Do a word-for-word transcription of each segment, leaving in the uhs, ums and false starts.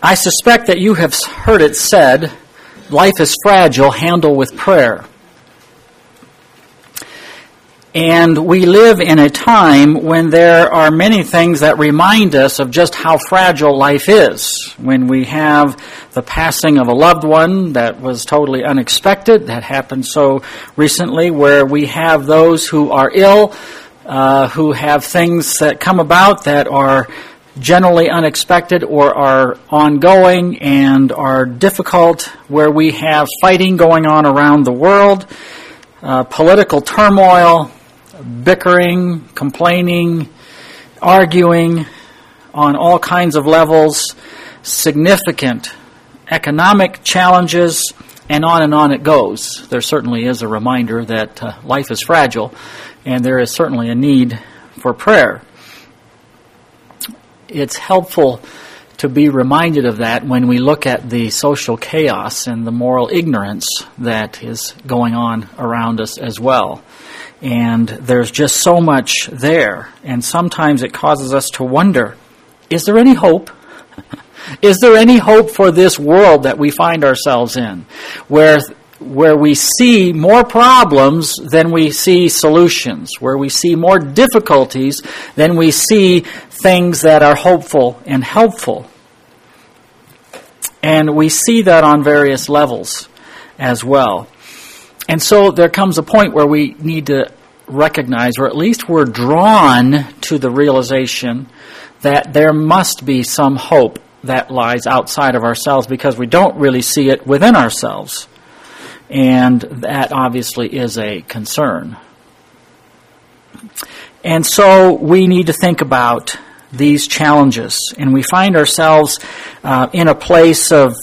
I suspect that you have heard it said, life is fragile, handle with prayer. And we live in a time when there are many things that remind us of just how fragile life is. When we have the passing of a loved one that was totally unexpected, that happened so recently, where we have those who are ill, uh, who have things that come about that are generally unexpected or are ongoing and are difficult, where we have fighting going on around the world, uh, political turmoil, bickering, complaining, arguing on all kinds of levels, significant economic challenges, and on and on it goes. There certainly is a reminder that uh, life is fragile, and there is certainly a need for prayer. It's helpful to be reminded of that when we look at the social chaos and the moral ignorance that is going on around us as well. And there's just so much there. And sometimes it causes us to wonder, is there any hope? Is there any hope for this world that we find ourselves in, where where we see more problems than we see solutions, where we see more difficulties than we see things that are hopeful and helpful? And we see that on various levels as well. And so there comes a point where we need to recognize, or at least we're drawn to the realization that there must be some hope that lies outside of ourselves, because we don't really see it within ourselves. And that obviously is a concern. And so we need to think about these challenges. And we find ourselves uh, in a place of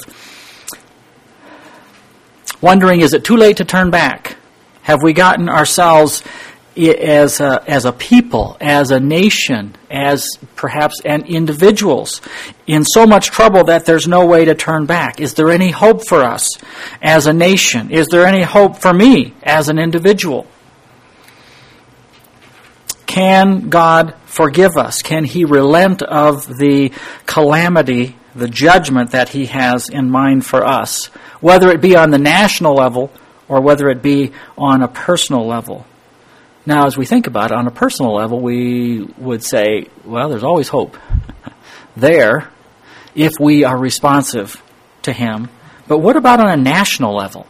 wondering, is it too late to turn back? Have we gotten ourselves as a, as a people, as a nation, as perhaps an individuals in so much trouble that there's no way to turn back? Is there any hope for us as a nation? Is there any hope for me as an individual? Can God forgive us? Can He relent of the calamity, the judgment that He has in mind for us, whether it be on the national level or whether it be on a personal level? Now, as we think about it, on a personal level, we would say, well, there's always hope there if we are responsive to Him. But what about on a national level?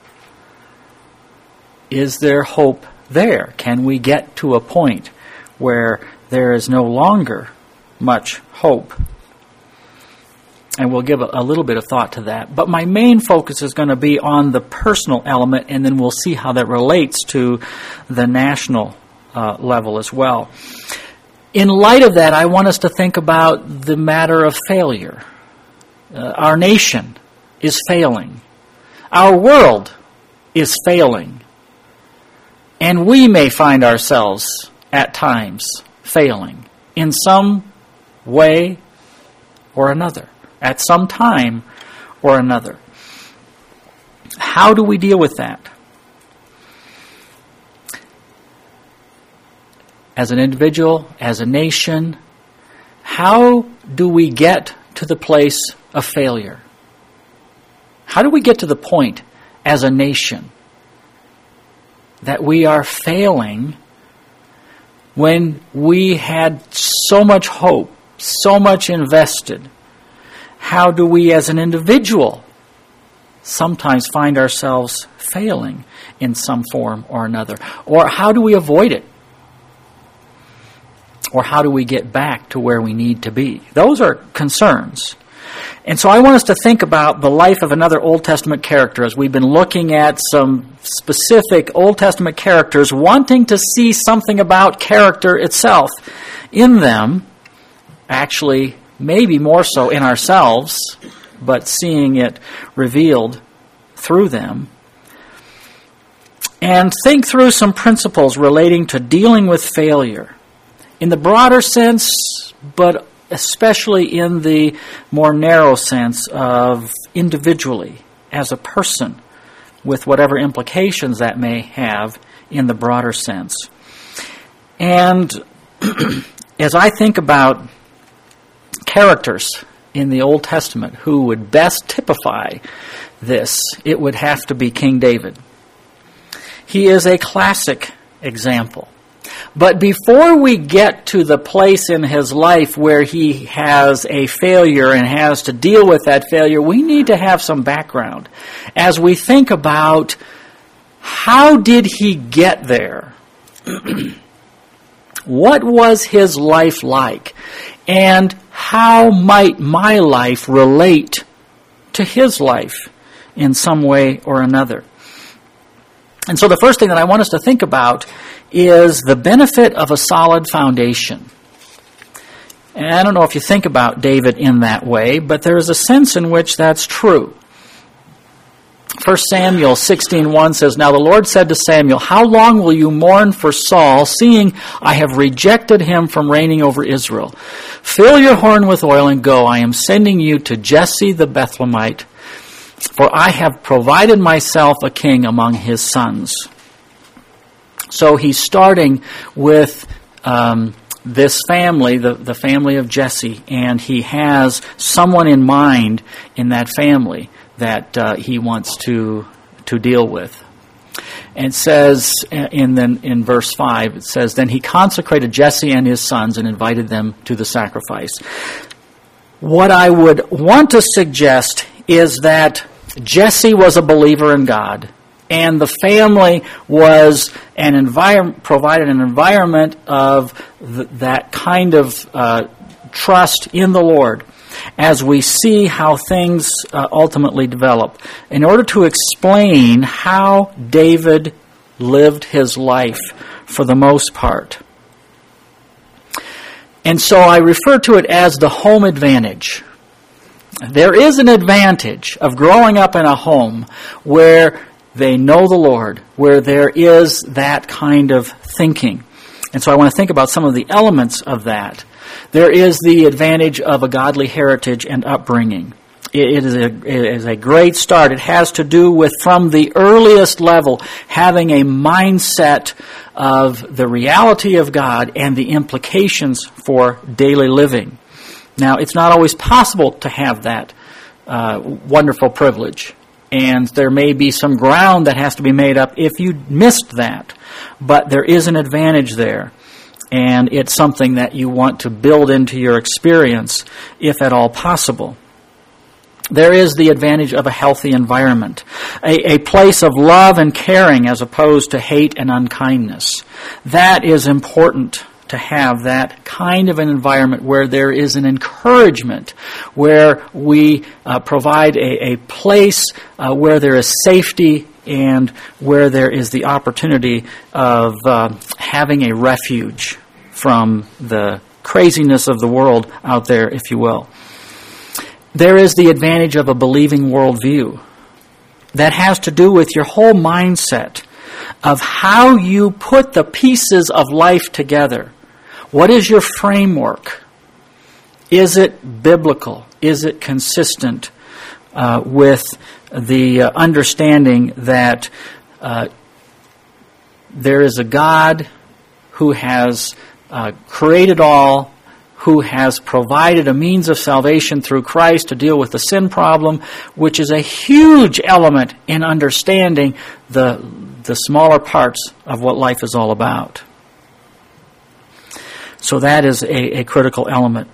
Is there hope there? Can we get to a point where there is no longer much hope? And we'll give a, a little bit of thought to that. But my main focus is going to be on the personal element, and then we'll see how that relates to the national uh, level as well. In light of that, I want us to think about the matter of failure. Uh, our nation is failing. Our world is failing. And we may find ourselves at times failing in some way or another, at some time or another. How do we deal with that? As an individual, as a nation, how do we get to the place of failure? How do we get to the point as a nation that we are failing when we had so much hope, so much invested? How do we as an individual sometimes find ourselves failing in some form or another? Or how do we avoid it? Or how do we get back to where we need to be? Those are concerns. And so I want us to think about the life of another Old Testament character, as we've been looking at some specific Old Testament characters, wanting to see something about character itself in them, actually maybe more so in ourselves, but seeing it revealed through them. And think through some principles relating to dealing with failure in the broader sense, but especially in the more narrow sense of individually, as a person, with whatever implications that may have in the broader sense. And as I think about characters in the Old Testament who would best typify this, it would have to be King David. He is a classic example. But before we get to the place in his life where he has a failure and has to deal with that failure, we need to have some background as we think about how did he get there? What was his life like? And how might my life relate to his life in some way or another? And so the first thing that I want us to think about is the benefit of a solid foundation. And I don't know if you think about David in that way, but there is a sense in which that's true. First Samuel sixteen one says, "Now the Lord said to Samuel, how long will you mourn for Saul, seeing I have rejected him from reigning over Israel? Fill your horn with oil and go. I am sending you to Jesse the Bethlehemite, for I have provided myself a king among his sons." So he's starting with um, this family, the, the family of Jesse, and he has someone in mind in that family that uh, he wants to to deal with. And it says in then in verse five, it says, "Then he consecrated Jesse and his sons and invited them to the sacrifice." What I would want to suggest is that Jesse was a believer in God, and the family was an environment, provided an environment of th- that kind of uh, trust in the Lord as we see how things uh, ultimately develop, in order to explain how David lived his life for the most part. And so I refer to it as the home advantage. There is an advantage of growing up in a home where they know the Lord, where there is that kind of thinking. And so I want to think about some of the elements of that. There is the advantage of a godly heritage and upbringing. It is, a, it is a great start. It has to do with, from the earliest level, having a mindset of the reality of God and the implications for daily living. Now, it's not always possible to have that uh, wonderful privilege, and there may be some ground that has to be made up if you missed that. But there is an advantage there, and it's something that you want to build into your experience, if at all possible. There is the advantage of a healthy environment, a, a place of love and caring as opposed to hate and unkindness. That is important, to have that kind of an environment where there is an encouragement, where we uh, provide a, a place uh, where there is safety and where there is the opportunity of uh, having a refuge from the craziness of the world out there, if you will. There is the advantage of a believing worldview. That has to do with your whole mindset of how you put the pieces of life together. What is your framework? Is it biblical? Is it consistent uh, with the uh, understanding that uh, there is a God who has uh, created all, who has provided a means of salvation through Christ to deal with the sin problem, which is a huge element in understanding the, the smaller parts of what life is all about. So that is a, a critical element.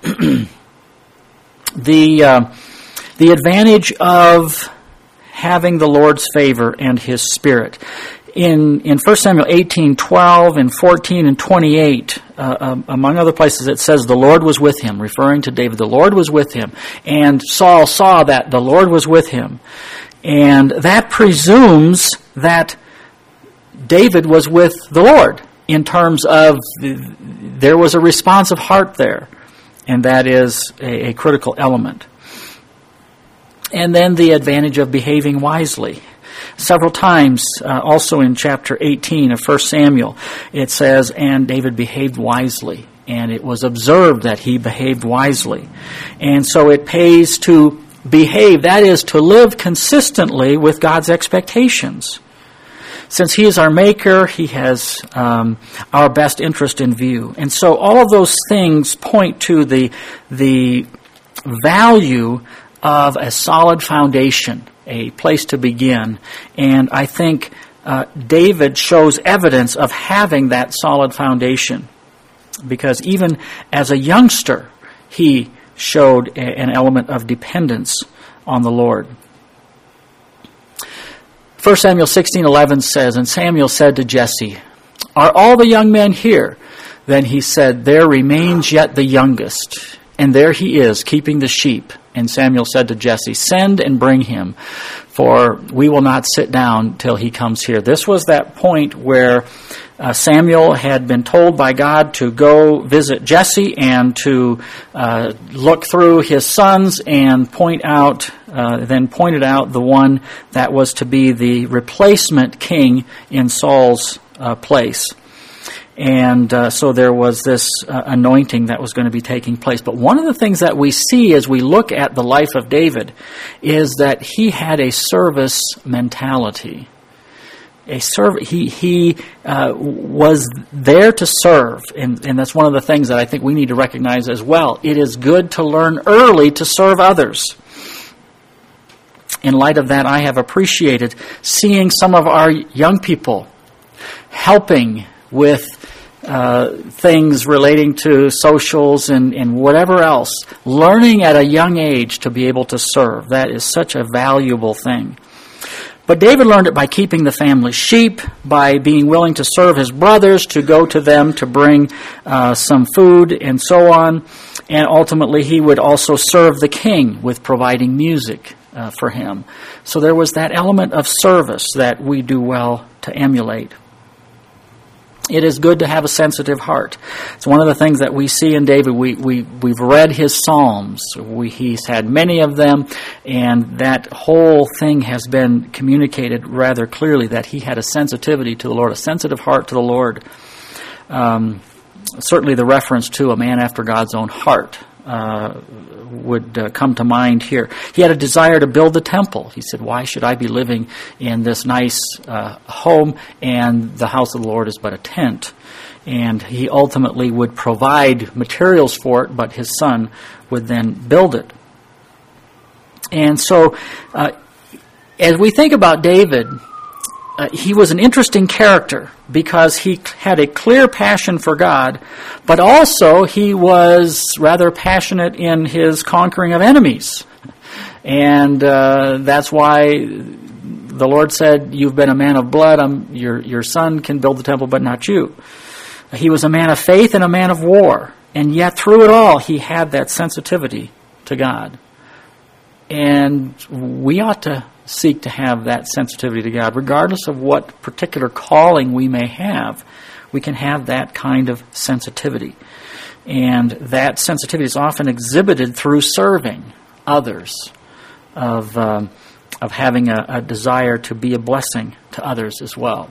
the uh, the advantage of having the Lord's favor and His Spirit. In in First Samuel eighteen twelve and fourteen and twenty-eight, uh, um, among other places, it says the Lord was with him, referring to David. The Lord was with him, and Saul saw that the Lord was with him, and that presumes that David was with the Lord in terms of the, there was a responsive heart there, and that is a, a critical element. And then the advantage of behaving wisely. Several times, uh, also in chapter eighteen of First Samuel, it says, and David behaved wisely. And it was observed that he behaved wisely. And so it pays to behave, that is, to live consistently with God's expectations. Since He is our Maker, He has um, our best interest in view. And so all of those things point to the the value of a solid foundation, a place to begin. And I think uh, David shows evidence of having that solid foundation, because even as a youngster, he showed a, an element of dependence on the Lord. First Samuel sixteen eleven says, "And Samuel said to Jesse, 'Are all the young men here?' Then he said, 'There remains yet the youngest, and there he is, keeping the sheep.' And Samuel said to Jesse, 'Send and bring him, for we will not sit down till he comes here.'" This was that point where uh, Samuel had been told by God to go visit Jesse and to uh, look through his sons and point out, uh, then pointed out the one that was to be the replacement king in Saul's uh, place. And uh, so there was this uh, anointing that was going to be taking place. But one of the things that we see as we look at the life of David is that he had a service mentality. A serv- he he uh, was there to serve, and, and that's one of the things that I think we need to recognize as well. It is good to learn early to serve others. In light of that, I have appreciated seeing some of our young people helping with uh, things relating to socials and, and whatever else, learning at a young age to be able to serve. That is such a valuable thing. But David learned it by keeping the family sheep, by being willing to serve his brothers, to go to them to bring uh, some food and so on. And ultimately he would also serve the king with providing music uh, for him. So there was that element of service that we do well to emulate. It is good to have a sensitive heart. It's one of the things that we see in David. We, we, we've read his Psalms. We, he's had many of them, and that whole thing has been communicated rather clearly, that he had a sensitivity to the Lord, a sensitive heart to the Lord. Um, certainly the reference to a man after God's own heart uh, would uh, come to mind here. He had a desire to build the temple. He said, "Why should I be living in this nice uh, home, and the house of the Lord is but a tent?" And he ultimately would provide materials for it, but his son would then build it. And so, uh, as we think about David, Uh, he was an interesting character because he had a clear passion for God, but also he was rather passionate in his conquering of enemies. And uh, that's why the Lord said, "You've been a man of blood. I'm, your, your son can build the temple, but not you." He was a man of faith and a man of war. And yet through it all, he had that sensitivity to God. And we ought to seek to have that sensitivity to God. Regardless of what particular calling we may have, we can have that kind of sensitivity. And that sensitivity is often exhibited through serving others, of um, of having a, a desire to be a blessing to others as well.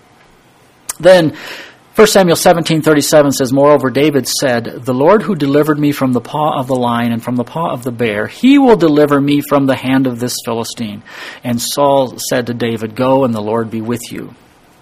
Then First Samuel seventeen thirty-seven says, "Moreover, David said, 'The Lord who delivered me from the paw of the lion and from the paw of the bear, he will deliver me from the hand of this Philistine.' And Saul said to David, 'Go, and the Lord be with you.'"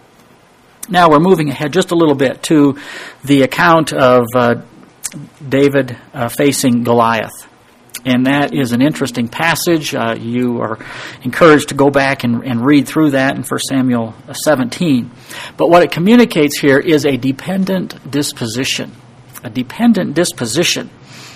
Now we're moving ahead just a little bit to the account of uh, David uh, facing Goliath. And that is an interesting passage. Uh, you are encouraged to go back and, and read through that in First Samuel seventeen. But what it communicates here is a dependent disposition. A dependent disposition.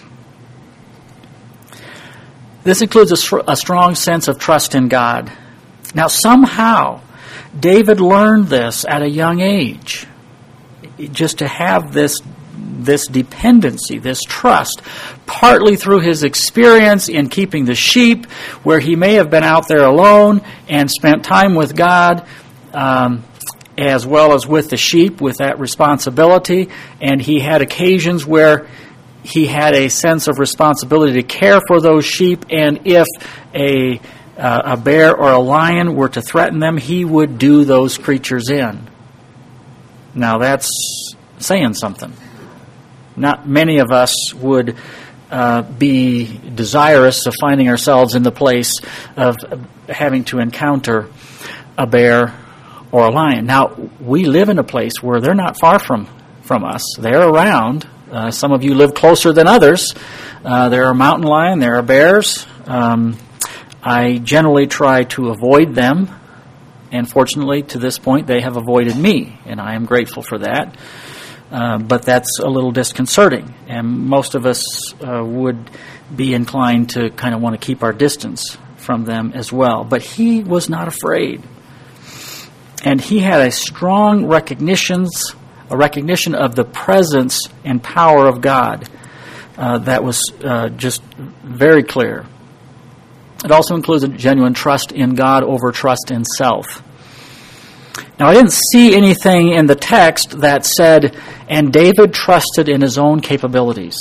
This includes a, a strong sense of trust in God. Now, somehow, David learned this at a young age. Just to have this this dependency, this trust, partly through his experience in keeping the sheep, where he may have been out there alone and spent time with God, um, as well as with the sheep, with that responsibility. And he had occasions where he had a sense of responsibility to care for those sheep, and if a uh, a bear or a lion were to threaten them, he would do those creatures in. Now that's saying something. Not many of us would uh, be desirous of finding ourselves in the place of having to encounter a bear or a lion. Now, we live in a place where they're not far from, from us. They're around. Uh, some of you live closer than others. Uh, there are mountain lion, there are bears. Um, I generally try to avoid them, and fortunately, to this point, they have avoided me, and I am grateful for that. Uh, but that's a little disconcerting, and most of us uh, would be inclined to kind of want to keep our distance from them as well. But he was not afraid, and he had a strong recognitions, a recognition of the presence and power of God uh, that was uh, just very clear. It also includes a genuine trust in God over trust in self. Now, I didn't see anything in the text that said, and David trusted in his own capabilities.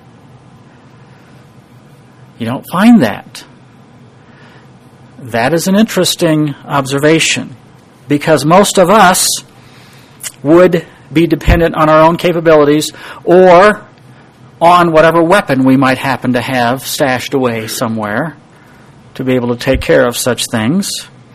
You don't find that. That is an interesting observation, because most of us would be dependent on our own capabilities or on whatever weapon we might happen to have stashed away somewhere to be able to take care of such things.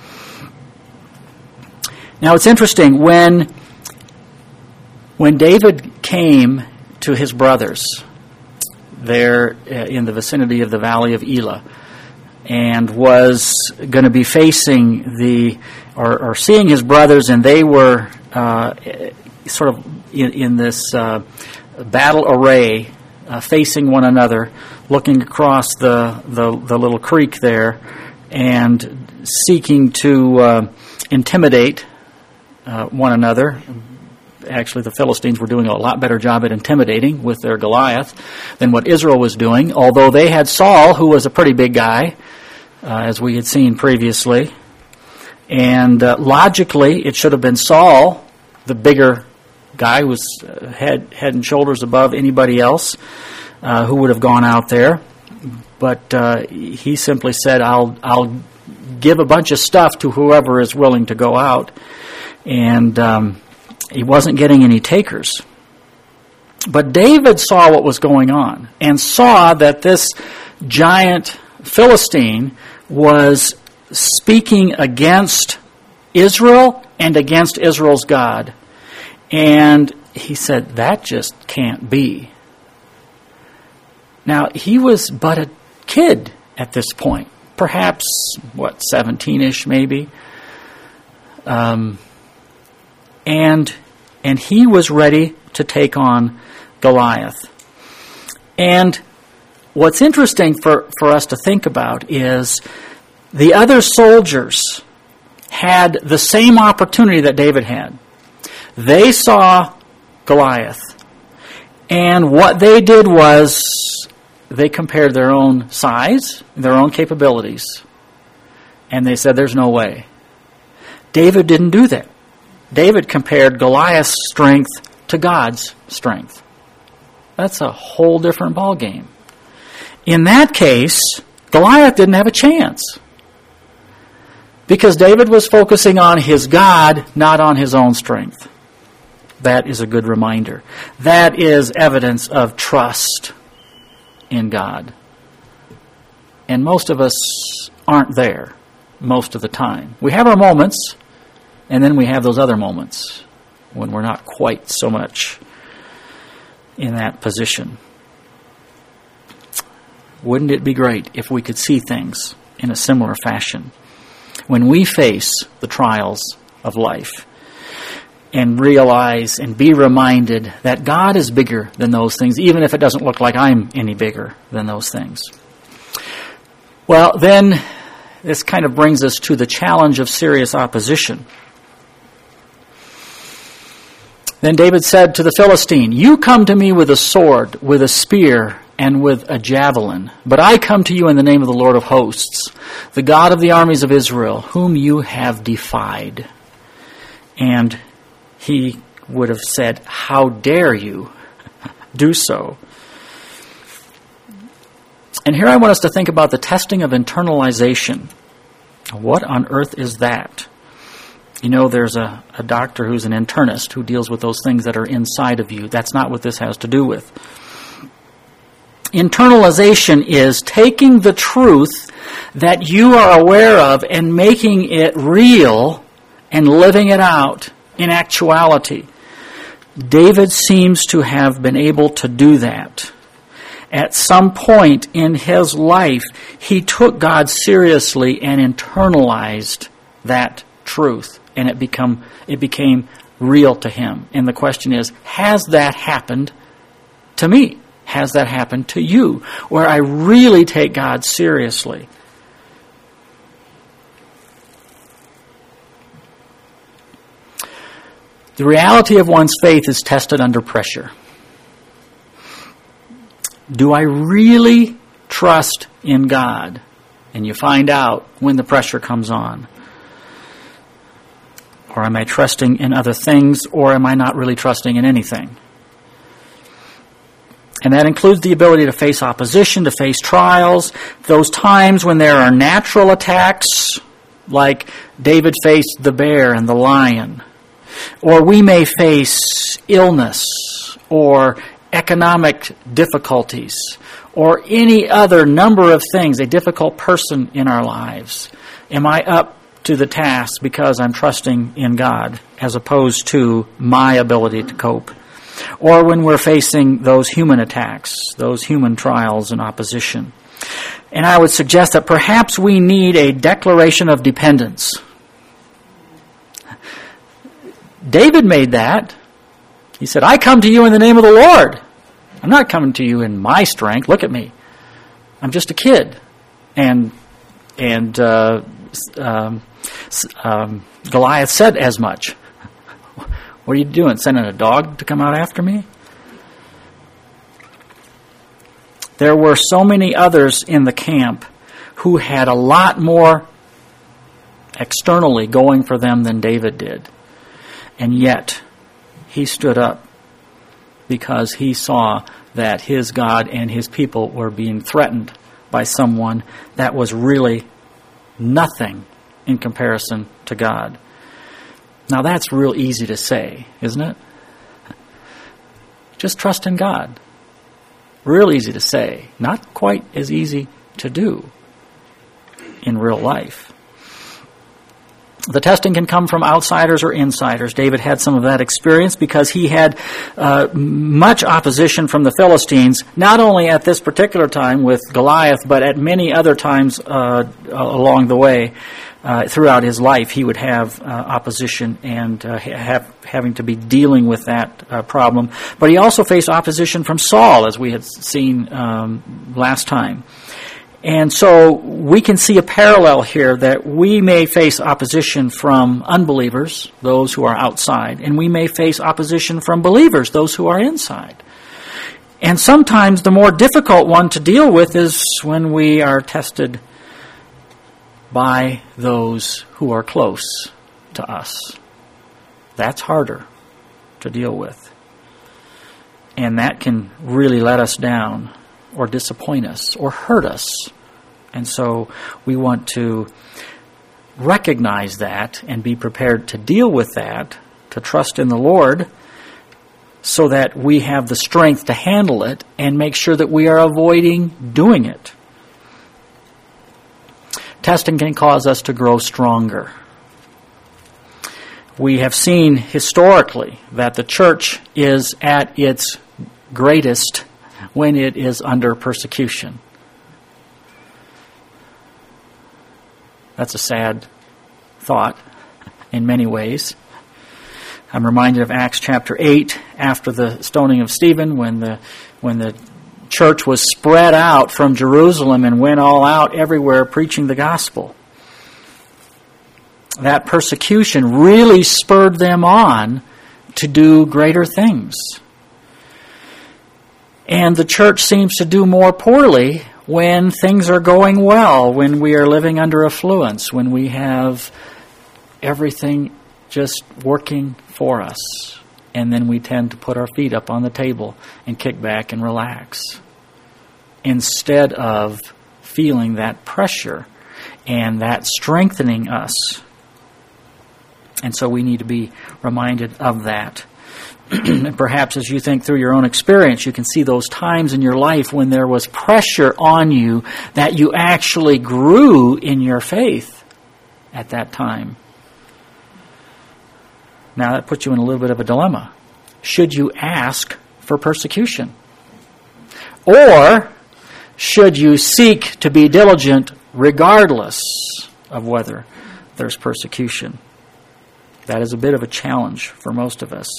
Now, it's interesting, when when David came to his brothers there in the vicinity of the Valley of Elah and was going to be facing the, or, or seeing his brothers, and they were uh, sort of in, in this uh, battle array, uh, facing one another, looking across the, the, the little creek there and seeking to uh, intimidate Uh, one another. Actually, the Philistines were doing a lot better job at intimidating with their Goliath than what Israel was doing, although they had Saul, who was a pretty big guy, uh, as we had seen previously. And uh, logically, it should have been Saul, the bigger guy, who was uh, head, head and shoulders above anybody else, uh, who would have gone out there. But uh, he simply said, I'll, I'll give a bunch of stuff to whoever is willing to go out. And um, he wasn't getting any takers. But David saw what was going on and saw that this giant Philistine was speaking against Israel and against Israel's God. And he said, that just can't be. Now, he was but a kid at this point. Perhaps, what, seventeen-ish maybe? Um... And and he was ready to take on Goliath. And what's interesting for, for us to think about is the other soldiers had the same opportunity that David had. They saw Goliath. And what they did was they compared their own size, their own capabilities. And they said, there's no way. David didn't do that. David compared Goliath's strength to God's strength. That's a whole different ballgame. In that case, Goliath didn't have a chance, because David was focusing on his God, not on his own strength. That is a good reminder. That is evidence of trust in God. And most of us aren't there most of the time. We have our moments, and then we have those other moments when we're not quite so much in that position. Wouldn't it be great if we could see things in a similar fashion when we face the trials of life and realize and be reminded that God is bigger than those things, even if it doesn't look like I'm any bigger than those things? Well, then this kind of brings us to the challenge of serious opposition. Then David said to the Philistine, you come to me with a sword, with a spear, and with a javelin. But I come to you in the name of the Lord of hosts, the God of the armies of Israel, whom you have defied. And he would have said, how dare you do so? And here I want us to think about the testing of internalization. What on earth is that? You know, there's a, a doctor who's an internist who deals with those things that are inside of you. That's not what this has to do with. Internalization is taking the truth that you are aware of and making it real and living it out in actuality. David seems to have been able to do that. At some point in his life, he took God seriously and internalized that truth, and it become it became real to him. And the question is, has that happened to me? Has that happened to you, where I really take God seriously? The reality of one's faith is tested under pressure. Do I really trust in God? And you find out when the pressure comes on. Or am I trusting in other things, or am I not really trusting in anything? And that includes the ability to face opposition, to face trials, those times when there are natural attacks, like David faced the bear and the lion. Or we may face illness, or economic difficulties, or any other number of things, a difficult person in our lives. Am I up to the task because I'm trusting in God as opposed to my ability to cope? Or when we're facing those human attacks, those human trials and opposition. And I would suggest that perhaps we need a declaration of dependence. David made that. He said, I come to you in the name of the Lord. I'm not coming to you in my strength. Look at me. I'm just a kid. And and uh, um, um, Goliath said as much. What are you doing, sending a dog to come out after me? There were so many others in the camp who had a lot more externally going for them than David did. And yet, he stood up because he saw that his God and his people were being threatened by someone that was really nothing in comparison to God. Now that's real easy to say, isn't it? Just trust in God. Real easy to say. Not quite as easy to do in real life. The testing can come from outsiders or insiders. David had some of that experience because he had uh, much opposition from the Philistines, not only at this particular time with Goliath, but at many other times uh, along the way. Uh, throughout his life, he would have uh, opposition and uh, have having to be dealing with that uh, problem. But he also faced opposition from Saul, as we had seen um, last time. And so we can see a parallel here that we may face opposition from unbelievers, those who are outside, and we may face opposition from believers, those who are inside. And sometimes the more difficult one to deal with is when we are tested by those who are close to us. That's harder to deal with. And that can really let us down or disappoint us or hurt us. And so we want to recognize that and be prepared to deal with that, to trust in the Lord, so that we have the strength to handle it and make sure that we are avoiding doing it. Testing can cause us to grow stronger. We have seen historically that the church is at its greatest when it is under persecution. That's a sad thought in many ways. I'm reminded of Acts chapter eight, after the stoning of Stephen, when the when the church was spread out from Jerusalem and went all out everywhere preaching the gospel. That persecution really spurred them on to do greater things. And the church seems to do more poorly when things are going well, when we are living under affluence, when we have everything just working for us. And then we tend to put our feet up on the table and kick back and relax, instead of feeling that pressure and that strengthening us. And so we need to be reminded of that. And perhaps as you think through your own experience, you can see those times in your life when there was pressure on you that you actually grew in your faith at that time. Now that puts you in a little bit of a dilemma. should you ask for persecution? Or should you seek to be diligent regardless of whether there's persecution? That is a bit of a challenge for most of us.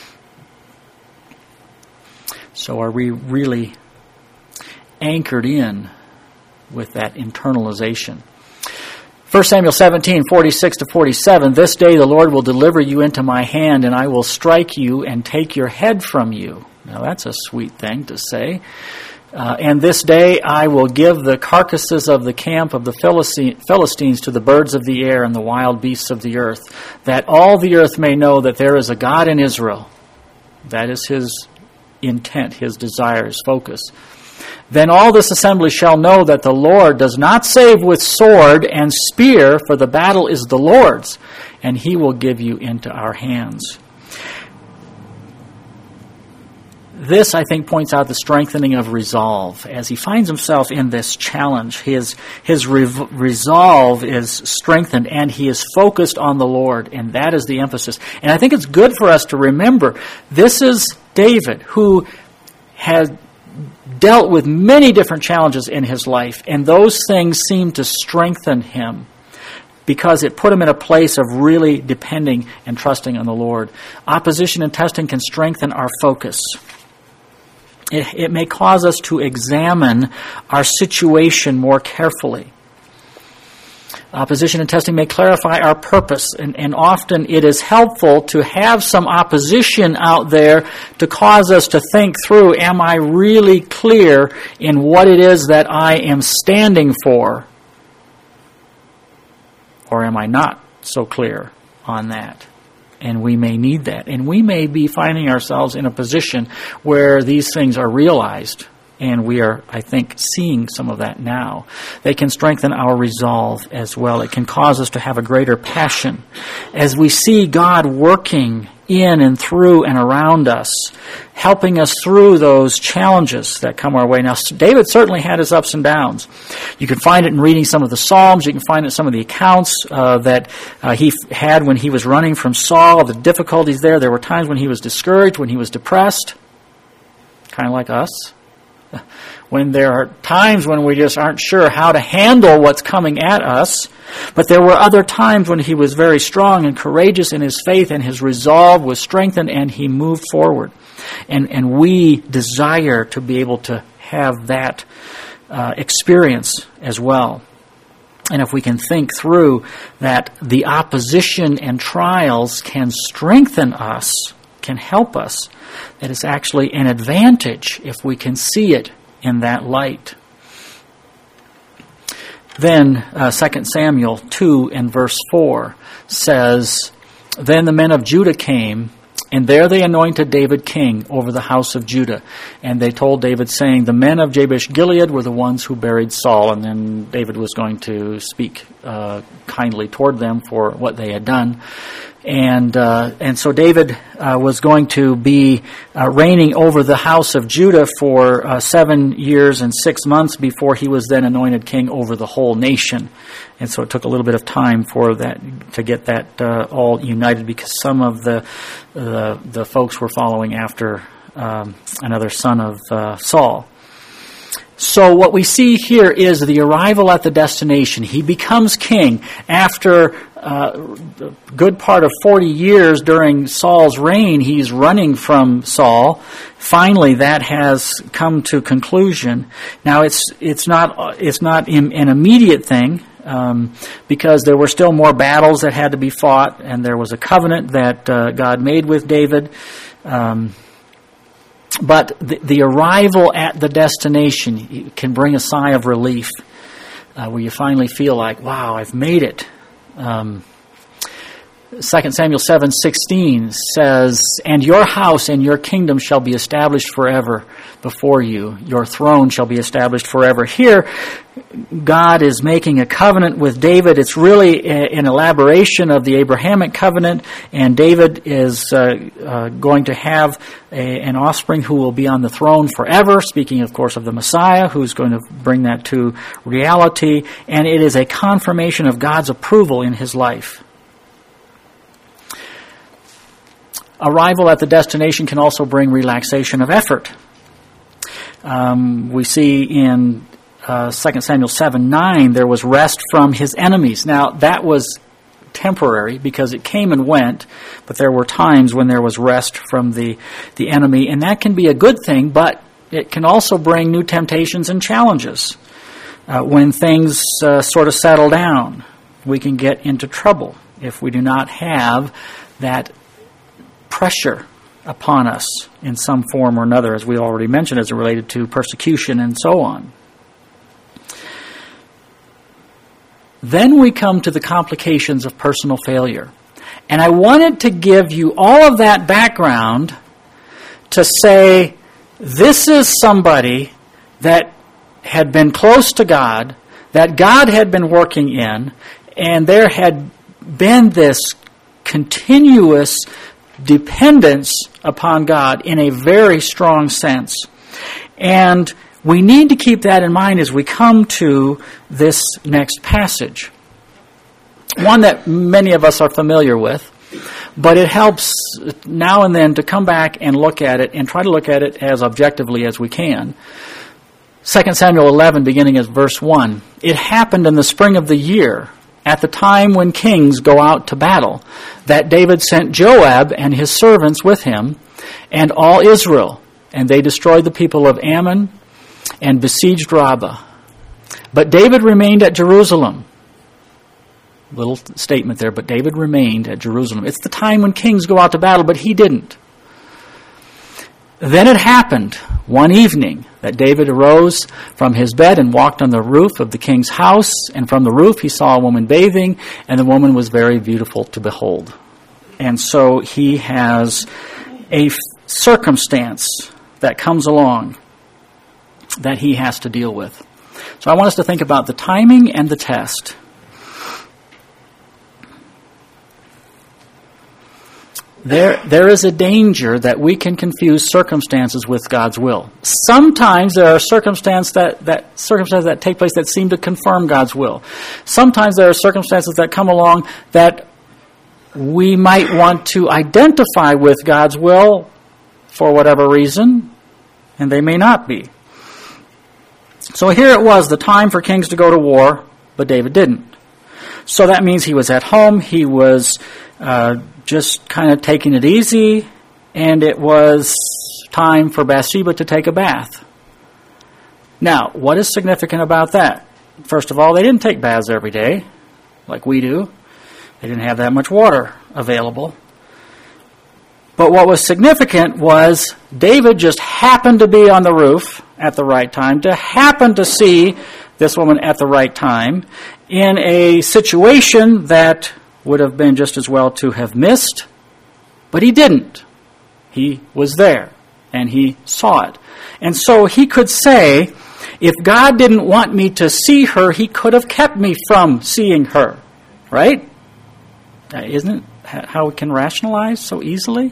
So are we really anchored in with that internalization? First Samuel seventeen, forty-six to forty-seven, this day the Lord will deliver you into my hand, and I will strike you and take your head from you. Now that's a sweet thing to say. Uh, and this day I will give the carcasses of the camp of the Philistines to the birds of the air and the wild beasts of the earth, that all the earth may know that there is a God in Israel. That is his intent, his desire, his focus. Then all this assembly shall know that the Lord does not save with sword and spear, for the battle is the Lord's, and he will give you into our hands. This, I think, points out the strengthening of resolve. As he finds himself in this challenge, his, his re- resolve is strengthened, and he is focused on the Lord, and that is the emphasis. And I think it's good for us to remember, this is David, who has dealt with many different challenges in his life, and those things seem to strengthen him because it put him in a place of really depending and trusting on the Lord. Opposition and testing can strengthen our focus. It, it may cause us to examine our situation more carefully. Opposition and testing may clarify our purpose, and, and often it is helpful to have some opposition out there to cause us to think through, am I really clear in what it is that I am standing for? Or am I not so clear on that? And we may need that. And we may be finding ourselves in a position where these things are realized. And we are, I think, seeing some of that now. They can strengthen our resolve as well. It can cause us to have a greater passion as we see God working in and through and around us, helping us through those challenges that come our way. Now, David certainly had his ups and downs. You can find it in reading some of the Psalms. You can find it in some of the accounts uh, that uh, he f- had when he was running from Saul, the difficulties there. There were times when he was discouraged, when he was depressed, kind of like us. When there are times when we just aren't sure how to handle what's coming at us. But there were other times when he was very strong and courageous in his faith, and his resolve was strengthened, and he moved forward. And, and we desire to be able to have that uh, experience as well. And if we can think through that the opposition and trials can strengthen us, can help us, that it's actually an advantage if we can see it in that light. Then uh, Second Samuel two and verse four says, Then the men of Judah came, and there they anointed David king over the house of Judah. And they told David, saying, The men of Jabesh-Gilead were the ones who buried Saul. And then David was going to speak uh, kindly toward them for what they had done. And uh, and so David uh, was going to be uh, reigning over the house of Judah for uh, seven years and six months before he was then anointed king over the whole nation. And so it took a little bit of time for that to get that uh, all united, because some of the the, the folks were following after um, another son of uh, Saul. So what we see here is the arrival at the destination. He becomes king after uh, a good part of forty years during Saul's reign. He's running from Saul. Finally, that has come to conclusion. Now, it's it's not it's not an immediate thing, um, because there were still more battles that had to be fought, and there was a covenant that uh, God made with David. Um, But the, the arrival at the destination can bring a sigh of relief, uh, where you finally feel like, wow, I've made it. Um, Second Samuel seven sixteen says, And your house and your kingdom shall be established forever before you. Your throne shall be established forever. Here, God is making a covenant with David. It's really an elaboration of the Abrahamic covenant, and David is uh, uh, going to have a, an offspring who will be on the throne forever, speaking, of course, of the Messiah, who's going to bring that to reality, and it is a confirmation of God's approval in his life. arrival at the destination can also bring relaxation of effort. Um, we see in uh, Second Samuel seven nine, there was rest from his enemies. Now, that was temporary because it came and went, but there were times when there was rest from the, the enemy, and that can be a good thing, but it can also bring new temptations and challenges. Uh, when things uh, sort of settle down, we can get into trouble if we do not have that pressure upon us in some form or another, as we already mentioned, as it related to persecution and so on. Then we come to the complications of personal failure. And I wanted to give you all of that background to say, this is somebody that had been close to God, that God had been working in, and there had been this continuous dependence upon God in a very strong sense. And we need to keep that in mind as we come to this next passage. One that many of us are familiar with, but it helps now and then to come back and look at it and try to look at it as objectively as we can. Second Samuel eleven, beginning at verse one. It happened in the spring of the year, at the time when kings go out to battle, that David sent Joab and his servants with him, and all Israel, and they destroyed the people of Ammon and besieged Rabbah. But David remained at Jerusalem. Little statement there, but David remained at Jerusalem. It's the time when kings go out to battle, but he didn't. Then it happened one evening that David arose from his bed and walked on the roof of the king's house, and from the roof he saw a woman bathing, and the woman was very beautiful to behold. And so he has a f- circumstance that comes along that he has to deal with. So I want us to think about the timing and the test. There, there is a danger that we can confuse circumstances with God's will. Sometimes there are circumstances that, that circumstances that take place that seem to confirm God's will. Sometimes there are circumstances that come along that we might want to identify with God's will for whatever reason, and they may not be. So here it was, the time for kings to go to war, but David didn't. So that means he was at home, he was uh, just kind of taking it easy, and it was time for Bathsheba to take a bath. Now, what is significant about that? First of all, they didn't take baths every day, like we do. They didn't have that much water available. But what was significant was David just happened to be on the roof at the right time, to happen to see this woman at the right time in a situation that would have been just as well to have missed, but he didn't. He was there, and he saw it. And so he could say, if God didn't want me to see her, he could have kept me from seeing her. Right? Isn't it how we can rationalize so easily?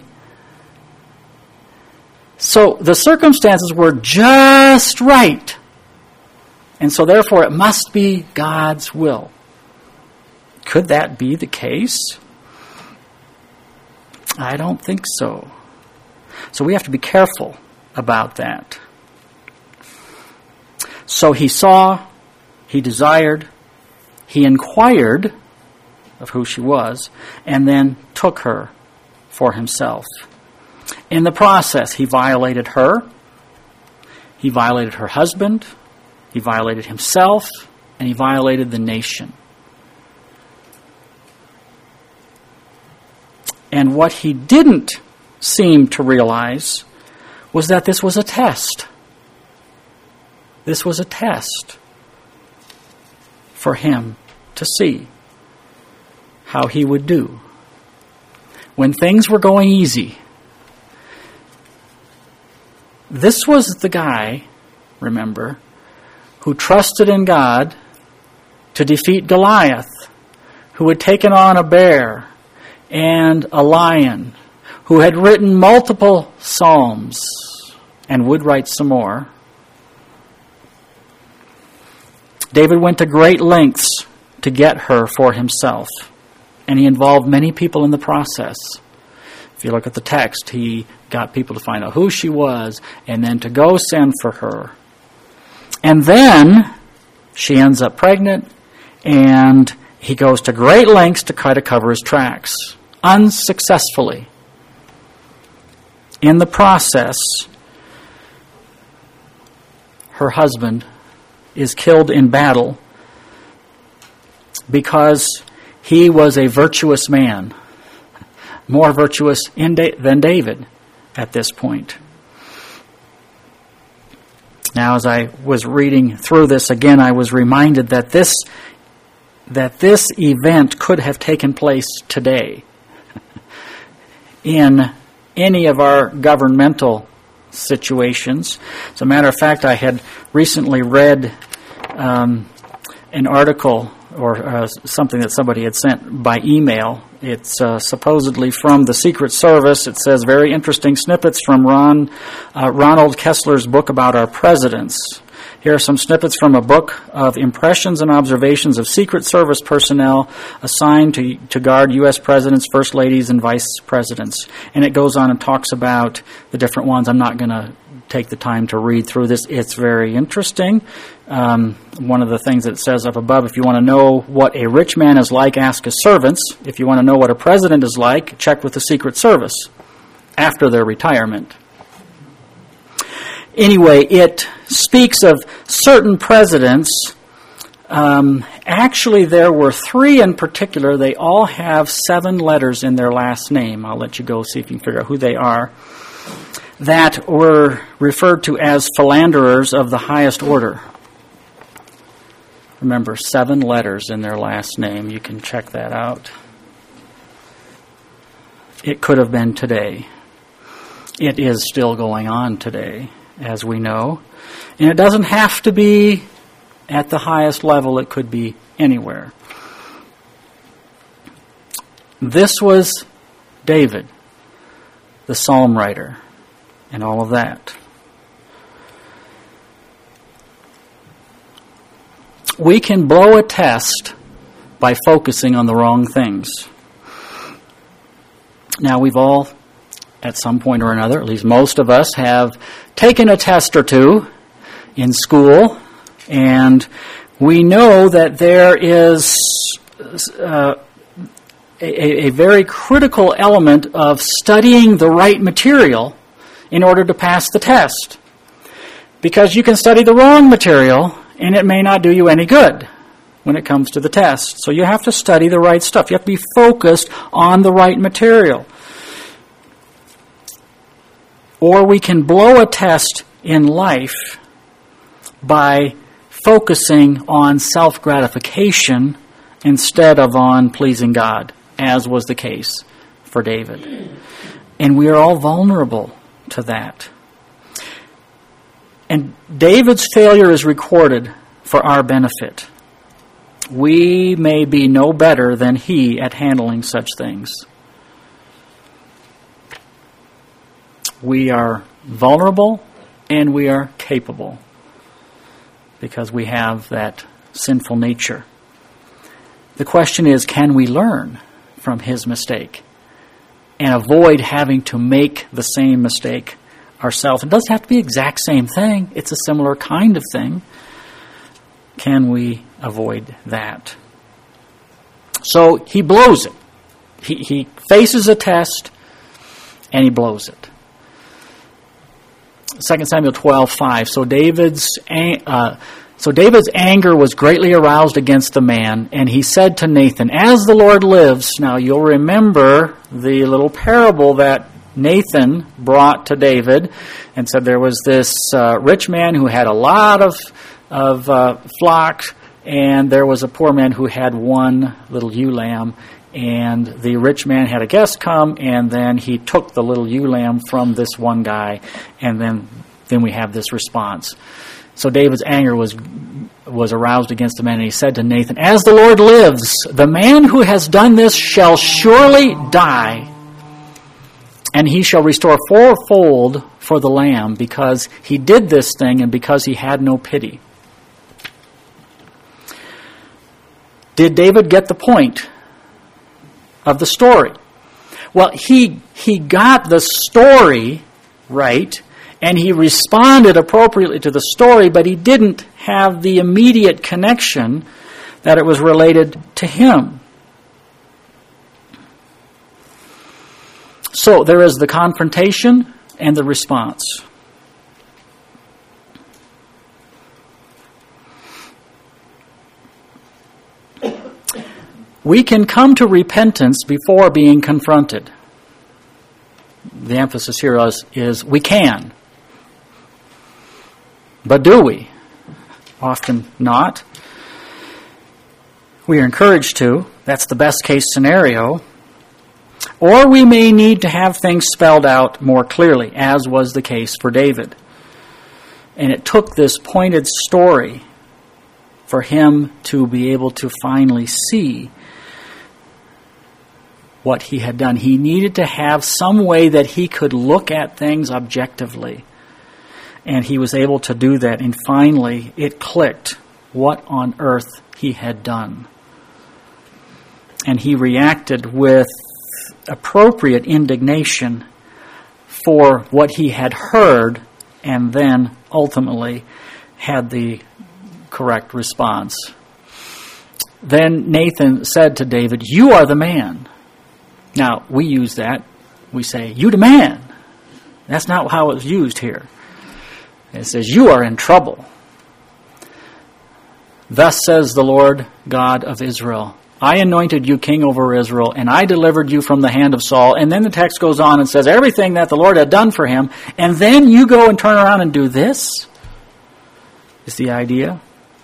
So the circumstances were just right. And so therefore it must be God's will. Could that be the case? I don't think so. So we have to be careful about that. So he saw, he desired, he inquired of who she was, and then took her for himself. In the process, he violated her, he violated her husband, he violated himself, and he violated the nation. And what he didn't seem to realize was that this was a test. This was a test for him to see how he would do. When things were going easy, this was the guy, remember, who trusted in God to defeat Goliath, who had taken on a bear and a lion, who had written multiple psalms and would write some more. David went to great lengths to get her for himself, and he involved many people in the process. If you look at the text, he got people to find out who she was and then to go send for her. And then she ends up pregnant, and he goes to great lengths to try to cover his tracks, unsuccessfully. In the process, her husband is killed in battle because he was a virtuous man, more virtuous in da- than David at this point. Now, as I was reading through this again, I was reminded that this that this event could have taken place today in any of our governmental situations. As a matter of fact, I had recently read um, an article or uh, something that somebody had sent by email. It's uh, supposedly from the Secret Service. It says, very interesting snippets from Ron uh, Ronald Kessler's book about our presidents. Here are some snippets from a book of impressions and observations of Secret Service personnel assigned to, to guard U S presidents, first ladies, and vice presidents. And it goes on and talks about the different ones. I'm not going to take the time to read through this. It's very interesting. Um, one of the things that it says up above, if you want to know what a rich man is like, ask his servants. If you want to know what a president is like, check with the Secret Service after their retirement. Anyway, it speaks of certain presidents. Um, actually, there were three in particular. They all have seven letters in their last name. I'll let you go see if you can figure out who they are. That were referred to as philanderers of the highest order. Remember, seven letters in their last name. You can check that out. It could have been today. It is still going on today, as we know. And it doesn't have to be at the highest level. It could be anywhere. This was David, the psalm writer, and all of that. We can blow a test by focusing on the wrong things. Now, we've all, at some point or another, at least most of us, have taken a test or two in school, and we know that there is uh, a, a very critical element of studying the right material in order to pass the test. Because you can study the wrong material, and it may not do you any good when it comes to the test. So you have to study the right stuff. You have to be focused on the right material. Or we can blow a test in life by focusing on self-gratification instead of on pleasing God, as was the case for David. And we are all vulnerable to that. And David's failure is recorded for our benefit. We may be no better than he at handling such things. We are vulnerable and we are capable because we have that sinful nature. The question is, can we learn from his mistake and avoid having to make the same mistake ourselves? It doesn't have to be the exact same thing. It's a similar kind of thing. Can we avoid that? So he blows it. He, he faces a test and he blows it. Second Samuel twelve five. So David's uh, so David's anger was greatly aroused against the man, and he said to Nathan, "As the Lord lives." Now you'll remember the little parable that Nathan brought to David, and said there was this uh, rich man who had a lot of of uh, flocks, and there was a poor man who had one little ewe lamb. And the rich man had a guest come, and then he took the little ewe lamb from this one guy, and then then we have this response. So David's anger was was aroused against the man, and he said to Nathan, "As the Lord lives, the man who has done this shall surely die, and he shall restore fourfold for the lamb, because he did this thing and because he had no pity." Did David get the point of the story? Well, he he got the story right, and he responded appropriately to the story, but he didn't have the immediate connection that it was related to him. So there is the confrontation and the response. We can come to repentance before being confronted. The emphasis here is, is we can. But do we? Often not. We are encouraged to. That's the best case scenario. Or we may need to have things spelled out more clearly, as was the case for David. And it took this pointed story for him to be able to finally see what he had done. He needed to have some way that he could look at things objectively. And he was able to do that. And finally, it clicked what on earth he had done. And he reacted with appropriate indignation for what he had heard, and then ultimately had the correct response. Then Nathan said to David, "You are the man." Now, we use that. We say, "You the man." That's not how it's used here. It says, "You are in trouble. Thus says the Lord God of Israel, I anointed you king over Israel, and I delivered you from the hand of Saul." And then the text goes on and says everything that the Lord had done for him, and then you go and turn around and do this? Is the idea.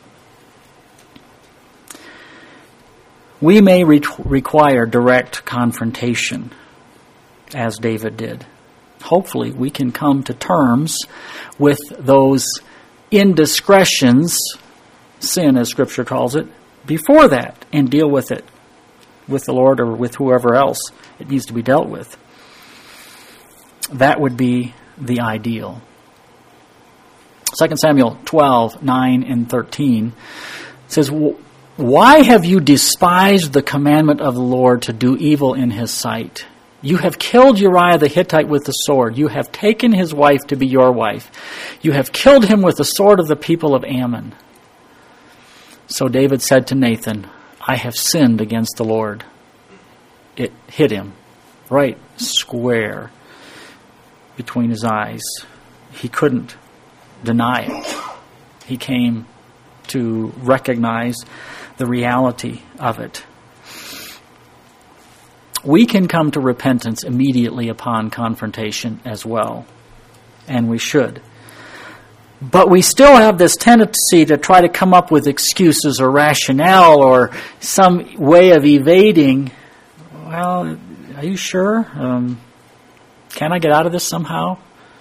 We may re- require direct confrontation, as David did. Hopefully we can come to terms with those indiscretions, sin as Scripture calls it, before that, and deal with it with the Lord or with whoever else it needs to be dealt with. That would be the ideal. Second Samuel twelve, nine and thirteen says, "Why have you despised the commandment of the Lord to do evil in his sight? You have killed Uriah the Hittite with the sword. You have taken his wife to be your wife. You have killed him with the sword of the people of Ammon." So David said to Nathan, "I have sinned against the Lord." It hit him right square between his eyes. He couldn't deny it. He came to recognize the reality of it. We can come to repentance immediately upon confrontation as well, and we should. But we still have this tendency to try to come up with excuses or rationale or some way of evading. Well, are you sure? Um, can I get out of this somehow?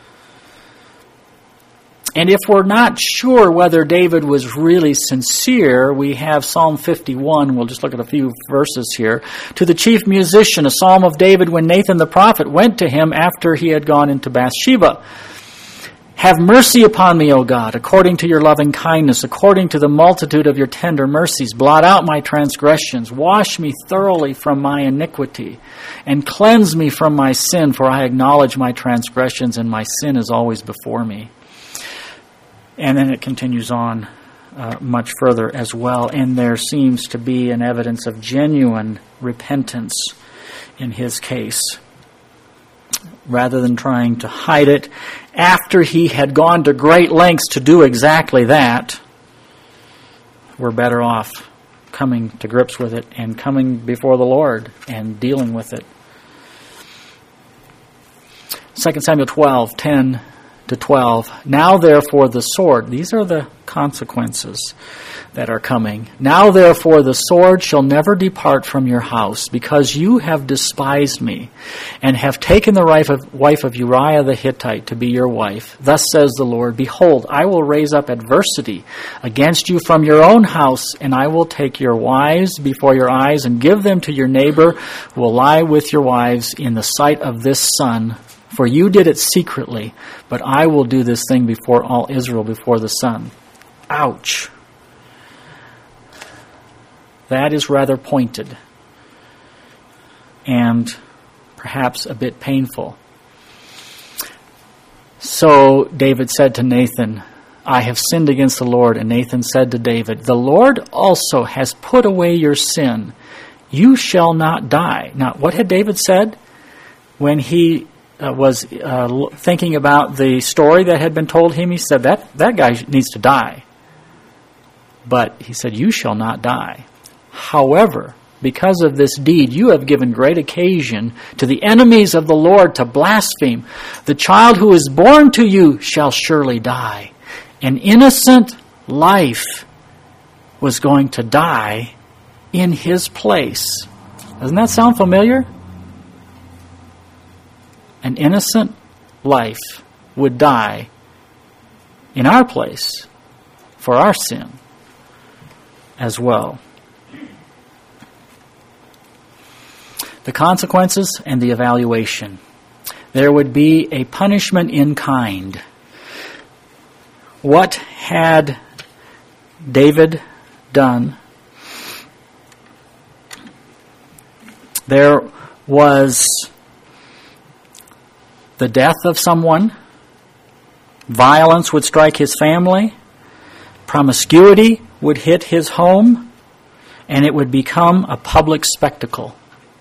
And if we're not sure whether David was really sincere, we have Psalm fifty-one. We'll just look at a few verses here. "To the chief musician, a psalm of David when Nathan the prophet went to him after he had gone into Bathsheba. Have mercy upon me, O God, according to your loving kindness, according to the multitude of your tender mercies. Blot out my transgressions. Wash me thoroughly from my iniquity, and cleanse me from my sin, for I acknowledge my transgressions, and my sin is always before me." And then it continues on uh, much further as well. And there seems to be an evidence of genuine repentance in his case, rather than trying to hide it. After he had gone to great lengths to do exactly that, we're better off coming to grips with it and coming before the Lord and dealing with it. Second Samuel twelve, ten to twelve. "Now therefore the sword," these are the consequences that are coming. "Now therefore the sword shall never depart from your house, because you have despised me, and have taken the wife of, wife of Uriah the Hittite to be your wife. Thus says the Lord, behold, I will raise up adversity against you from your own house, and I will take your wives before your eyes, and give them to your neighbor, who will lie with your wives in the sight of this sun. For you did it secretly, but I will do this thing before all Israel, before the sun." Ouch. That is rather pointed and perhaps a bit painful. So David said to Nathan, I have sinned against the Lord. And Nathan said to David, the Lord also has put away your sin. You shall not die. Now, what had David said when he uh, was uh, thinking about the story that had been told him? He said, that, that guy needs to die. But he said, you shall not die. However, because of this deed, you have given great occasion to the enemies of the Lord to blaspheme. The child who is born to you shall surely die. An innocent life was going to die in his place. Doesn't that sound familiar? An innocent life would die in our place for our sin as well. The consequences and the evaluation. There would be a punishment in kind. What had David done? There was the death of someone. Violence would strike his family. Promiscuity would hit his home. And it would become a public spectacle.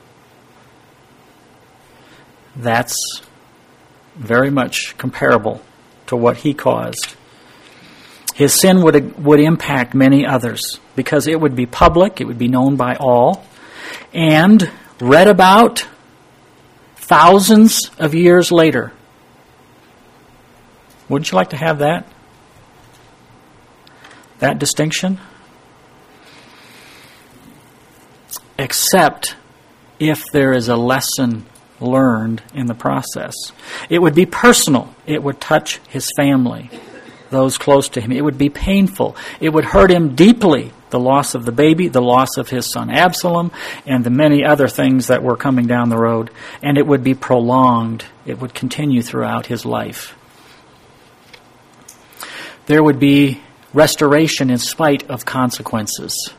That's very much comparable to what he caused. His sin would would impact many others because it would be public, it would be known by all, and read about thousands of years later. Wouldn't you like to have that? That distinction? Except if there is a lesson learned in the process. It would be personal. It would touch his family, those close to him. It would be painful. It would hurt him deeply, the loss of the baby, the loss of his son Absalom, and the many other things that were coming down the road. And it would be prolonged. It would continue throughout his life. There would be restoration in spite of consequences.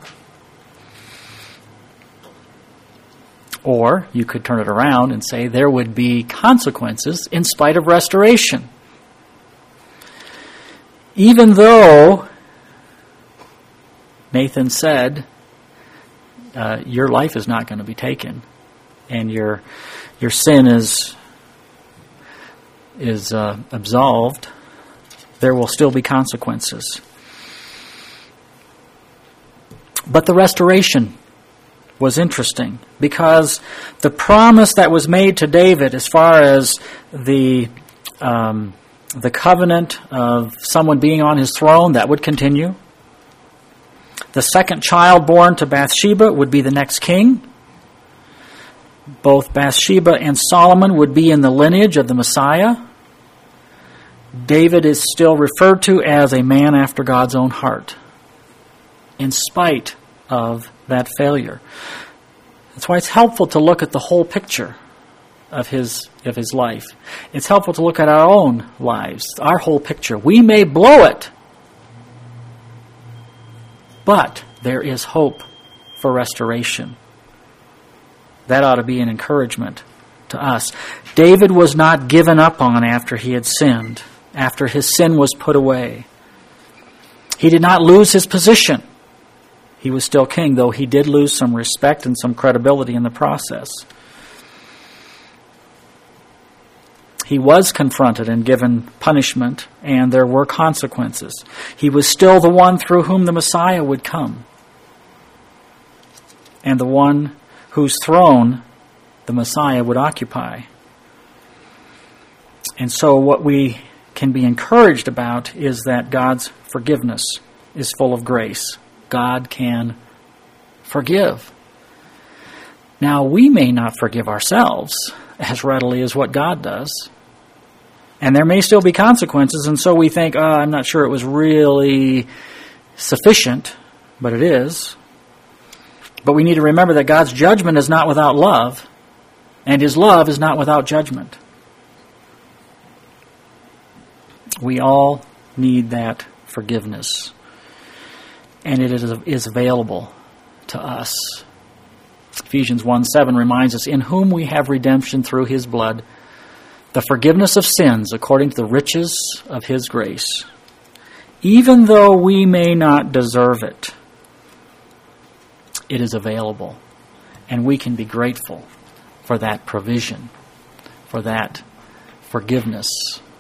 Or you could turn it around and say there would be consequences in spite of restoration. Even though Nathan said, uh, your life is not going to be taken, and your your sin is is uh, absolved, there will still be consequences. But the restoration was interesting because the promise that was made to David as far as the um, the covenant of someone being on his throne, that would continue. The second child born to Bathsheba would be the next king. Both Bathsheba and Solomon would be in the lineage of the Messiah. David is still referred to as a man after God's own heart, in spite of that failure. That's why it's helpful to look at the whole picture of his of his life. It's helpful to look at our own lives, our whole picture. We may blow it, but there is hope for restoration. That ought to be an encouragement to us. David was not given up on after he had sinned, after his sin was put away. He did not lose his position. He was still king, though he did lose some respect and some credibility in the process. He was confronted and given punishment, and there were consequences. He was still the one through whom the Messiah would come, and the one whose throne the Messiah would occupy. And so what we can be encouraged about is that God's forgiveness is full of grace. God can forgive. Now, we may not forgive ourselves as readily as what God does. And there may still be consequences, and so we think, oh, I'm not sure it was really sufficient, but it is. But we need to remember that God's judgment is not without love, and His love is not without judgment. We all need that forgiveness. And it is, is available to us. Ephesians one seven reminds us, in whom we have redemption through his blood, the forgiveness of sins according to the riches of his grace. Even though we may not deserve it, it is available. And we can be grateful for that provision, for that forgiveness